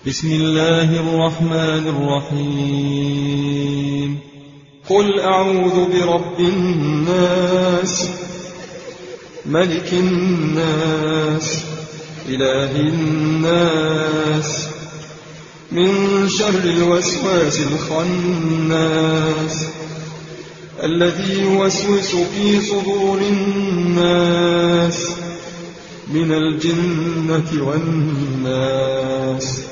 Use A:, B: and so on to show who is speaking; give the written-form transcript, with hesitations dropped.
A: بسم الله الرحمن الرحيم. قل أعوذ برب الناس ملك الناس إله الناس من شر الوسواس الخناس الذي يوسوس في صدور الناس من الجنة والناس.